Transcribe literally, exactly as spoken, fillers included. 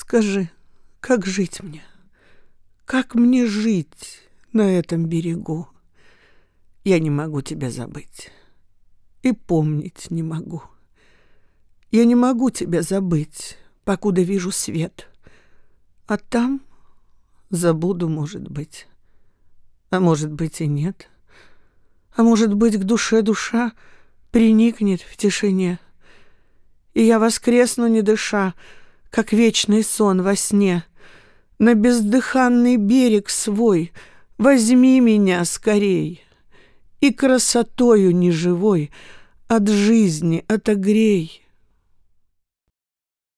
Скажи, как жить мне? Как мне жить на этом берегу? Я не могу тебя забыть и помнить не могу. Я не могу тебя забыть, покуда вижу свет. А там забуду, может быть. А может быть и нет. А может быть, к душе душа приникнет в тишине. И я воскресну, не дыша, как вечный сон во сне. На бездыханный берег свой возьми меня скорей. И красотою неживой от жизни отогрей.